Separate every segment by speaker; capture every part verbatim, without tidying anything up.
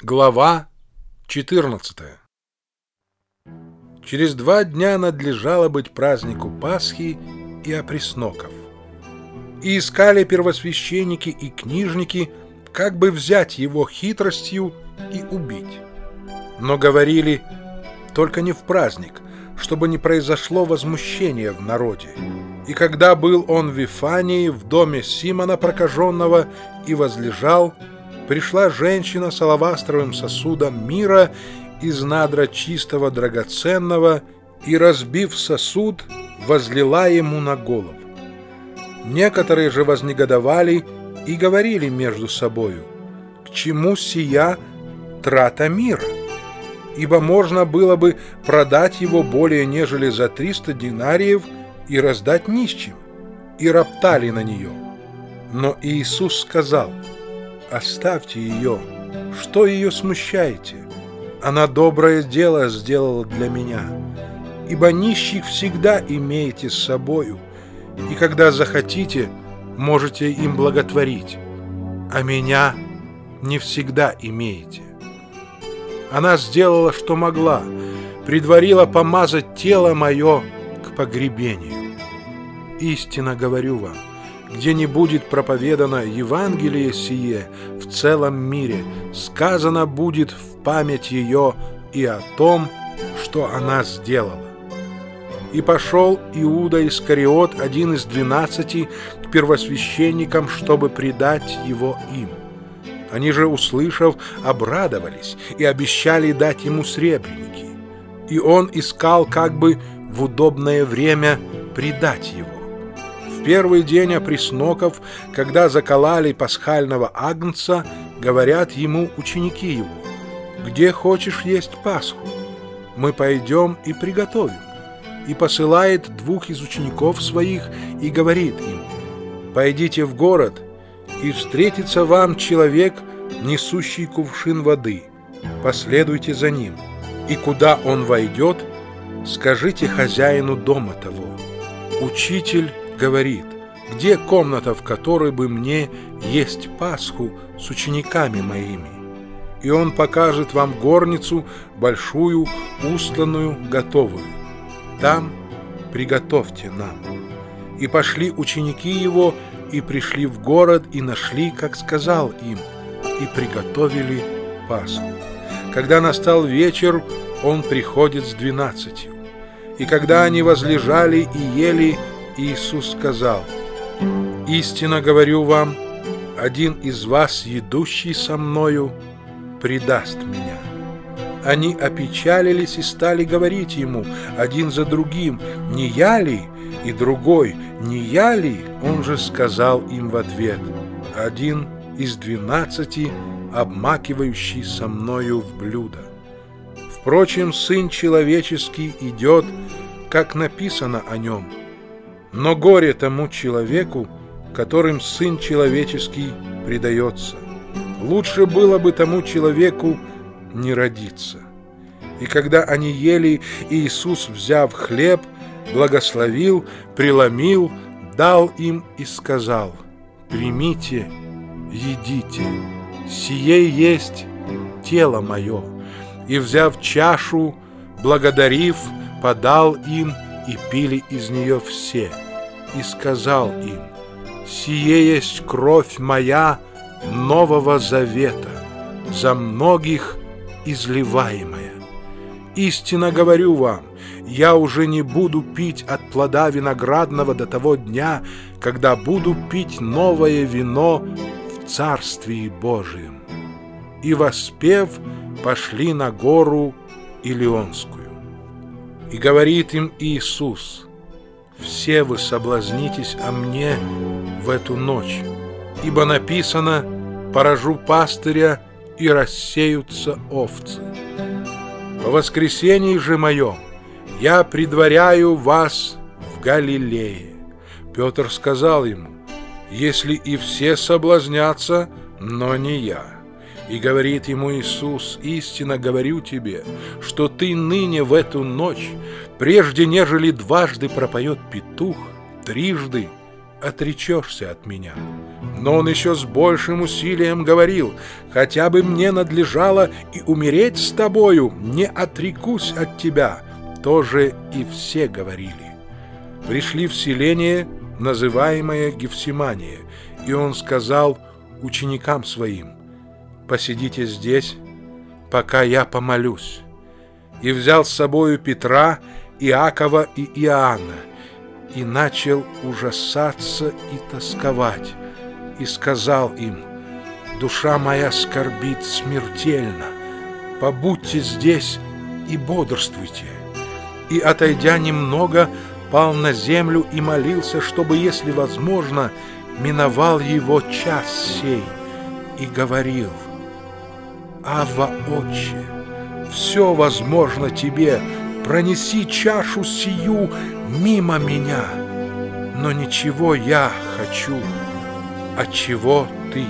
Speaker 1: Глава четырнадцатая. Через два дня надлежало быть празднику Пасхи и опресноков. И искали первосвященники и книжники, как бы взять его хитростью и убить. Но говорили: только не в праздник, чтобы не произошло возмущение в народе. И когда был он в Вифании, в доме Симона прокаженного, и возлежал, пришла женщина с алавастровым сосудом мира из надра чистого драгоценного, и, разбив сосуд, возлила ему на голову. Некоторые же вознегодовали и говорили между собою: к чему сия трата мира? Ибо можно было бы продать его более нежели за триста динариев и раздать нищим. И роптали на нее. Но Иисус сказал: оставьте ее, что ее смущаете? Она доброе дело сделала для меня. Ибо нищих всегда имеете с собою, и когда захотите, можете им благотворить, а меня не всегда имеете. Она сделала, что могла, предварила помазать тело мое к погребению. Истинно говорю вам, где не будет проповедано Евангелие сие в целом мире, сказано будет в память ее и о том, что она сделала. И пошел Иуда Искариот, один из двенадцати, к первосвященникам, чтобы предать его им. Они же, услышав, обрадовались и обещали дать ему сребреники. И он искал как бы в удобное время предать его. В первый день опресноков, когда закололи пасхального агнца, говорят ему ученики его: где хочешь есть Пасху? Мы пойдем и приготовим. И посылает двух из учеников своих и говорит им: пойдите в город, и встретится вам человек, несущий кувшин воды. Последуйте за ним, и куда он войдет, скажите хозяину дома того: учитель говорит, где комната, в которой бы мне есть Пасху с учениками моими? И он покажет вам горницу, большую, устланную, готовую. Там приготовьте нам. И пошли ученики его, и пришли в город, и нашли, как сказал им, и приготовили Пасху. Когда настал вечер, он приходит с двенадцатью. И когда они возлежали и ели, Иисус сказал: истинно говорю вам, один из вас, едущий со мною, предаст меня. Они опечалились и стали говорить ему один за другим: не я ли? И другой: не я ли? Он же сказал им в ответ: один из двенадцати, обмакивающий со мною в блюдо. Впрочем, Сын Человеческий идет, как написано о нем. Но горе тому человеку, которым Сын Человеческий предается. Лучше было бы тому человеку не родиться. И когда они ели, Иисус, взяв хлеб, благословил, преломил, дал им и сказал: примите, едите, сие есть тело мое. И, взяв чашу, благодарив, подал им, и пили из нее все. И сказал им: сие есть кровь моя нового завета, за многих изливаемая. Истинно говорю вам, я уже не буду пить от плода виноградного до того дня, когда буду пить новое вино в Царствии Божием. И, воспев, пошли на гору Илионскую. И говорит им Иисус: все вы соблазнитесь о мне в эту ночь, ибо написано: поражу пастыря, и рассеются овцы. По воскресении же моем я предваряю вас в Галилее. Петр сказал ему: если и все соблазнятся, но не я. И говорит ему Иисус: истинно говорю тебе, что ты ныне в эту ночь, прежде нежели дважды пропоет петух, трижды отречешься от меня. Но он еще с большим усилием говорил: «Хотя бы мне надлежало и умереть с тобою, не отрекусь от тебя». Тоже и все говорили. Пришли в селение, называемое Гефсимания, и он сказал ученикам своим: «Посидите здесь, пока я помолюсь». И взял с собою Петра, Иакова и Иоанна, и начал ужасаться и тосковать, и сказал им: «Душа моя скорбит смертельно, побудьте здесь и бодрствуйте». И, отойдя немного, пал на землю и молился, чтобы, если возможно, миновал его час сей, и говорил: «Авва, Отче, все возможно тебе, пронеси чашу сию мимо меня, но ничего я хочу, а чего ты».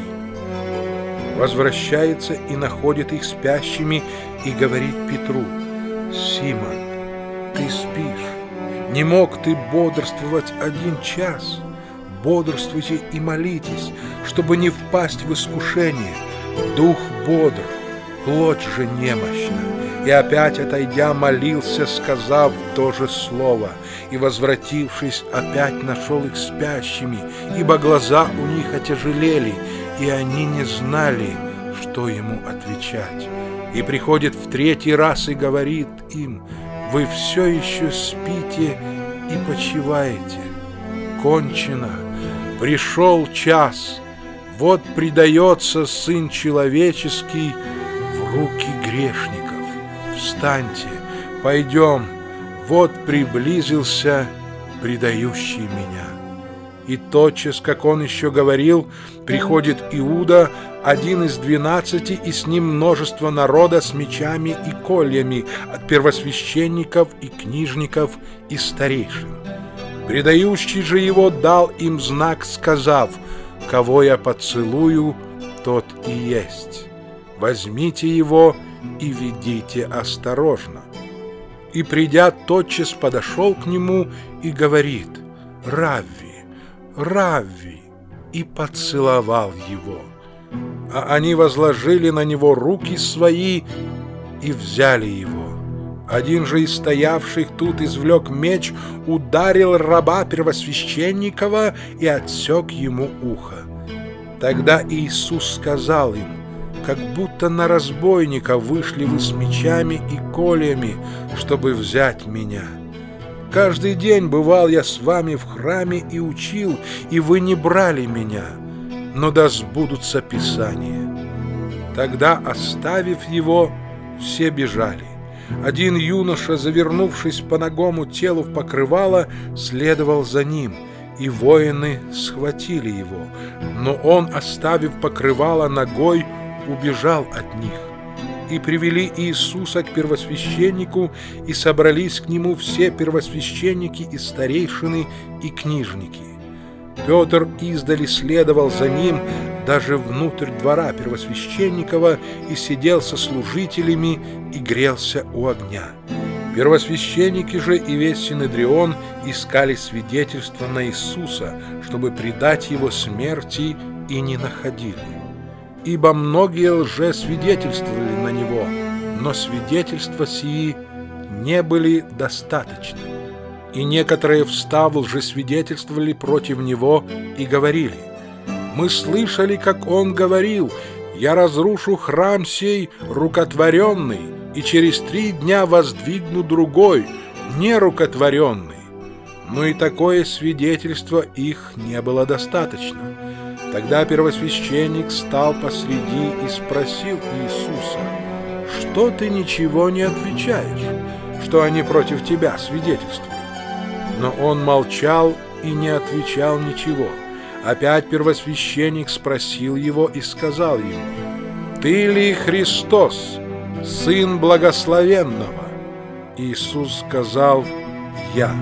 Speaker 1: Возвращается и находит их спящими, и говорит Петру: «Симон, ты спишь? Не мог ты бодрствовать один час? Бодрствуйте и молитесь, чтобы не впасть в искушение. Дух бодр, плоть же немощна». И опять, отойдя, молился, сказав то же слово. И, возвратившись, опять нашел их спящими, ибо глаза у них отяжелели, и они не знали, что ему отвечать. И приходит в третий раз и говорит им: «Вы все еще спите и почиваете. Кончено, пришел час, вот предается Сын Человеческий в руки грешников. Встаньте, пойдем, вот приблизился предающий меня». И тотчас, как он еще говорил, приходит Иуда, один из двенадцати, и с ним множество народа с мечами и кольями, от первосвященников и книжников и старейшин. Предающий же его дал им знак, сказав: «Кого я поцелую, тот и есть. Возьмите его и ведите осторожно». И, придя, тотчас подошел к нему и говорит: «Равви, Равви!» и поцеловал его. А они возложили на него руки свои и взяли его. Один же из стоявших тут извлек меч, ударил раба первосвященникова и отсек ему ухо. Тогда Иисус сказал им: «Как будто на разбойника вышли вы с мечами и кольями, чтобы взять меня. Каждый день бывал я с вами в храме и учил, и вы не брали меня, но да сбудутся Писания». Тогда, оставив его, все бежали. Один юноша, завернувшись по нагому телу в покрывало, следовал за ним, и воины схватили его, но он, оставив покрывало ногой, убежал от них. И привели Иисуса к первосвященнику, и собрались к нему все первосвященники и старейшины и книжники. Петр издали следовал за ним даже внутрь двора первосвященникова и сидел со служителями и грелся у огня. Первосвященники же и весь Синедрион искали свидетельства на Иисуса, чтобы предать его смерти, и не находили. Ибо многие лжесвидетельствовали на него, но свидетельства сии не были достаточны. И некоторые, встав, лжесвидетельствовали против него и говорили: «Мы слышали, как он говорил: я разрушу храм сей рукотворенный, и через три дня воздвигну другой, нерукотворенный». Но и такое свидетельство их не было достаточно. Тогда первосвященник стал посреди и спросил Иисуса: «Что ты ничего не отвечаешь, что они против тебя свидетельствуют?» Но он молчал и не отвечал ничего. Опять первосвященник спросил его и сказал ему: «Ты ли Христос, Сын Благословенного?» Иисус сказал: «Я.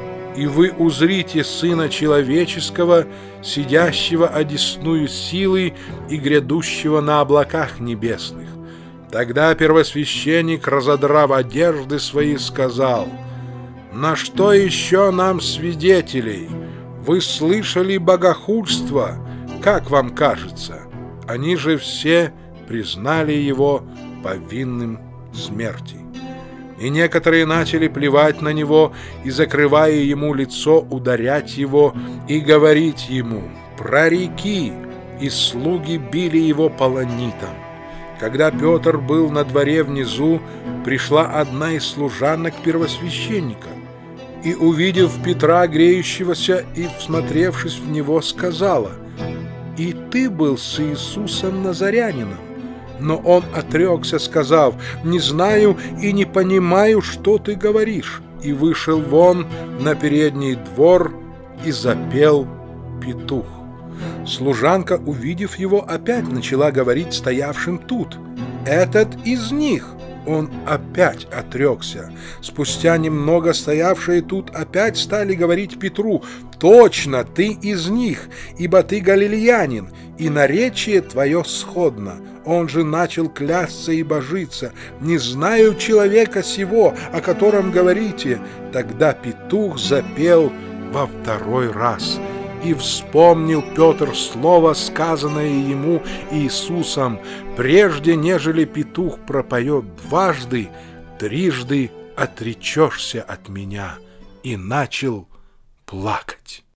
Speaker 1: И вы узрите Сына Человеческого, сидящего одесную силы и грядущего на облаках небесных». Тогда первосвященник, разодрав одежды свои, сказал: «На что еще нам свидетелей? Вы слышали богохульство? как вам кажется?» Они же все признали его повинным смерти. И некоторые начали плевать на него и, закрывая ему лицо, ударять его и говорить ему: «Прореки!» И слуги били его полонитом. Когда Петр был на дворе внизу, пришла одна из служанок первосвященника, и, увидев Петра греющегося и всмотревшись в него, сказала: «И ты был с Иисусом Назарянином». Но он отрекся, сказав: «Не знаю и не понимаю, что ты говоришь», и вышел вон на передний двор, и запел петух. Служанка, увидев его, опять начала говорить стоявшим тут: «Этот из них». Он опять отрекся. Спустя немного стоявшие тут опять стали говорить Петру: «Точно, ты из них, ибо ты галилеянин, и наречие твое сходно». Он же начал клясться и божиться: «Не знаю человека сего, о котором говорите». Тогда петух запел во второй раз. И вспомнил Петр слово, сказанное ему Иисусом: «Прежде, нежели петух пропоет дважды, трижды отречешься от меня». И начал плакать.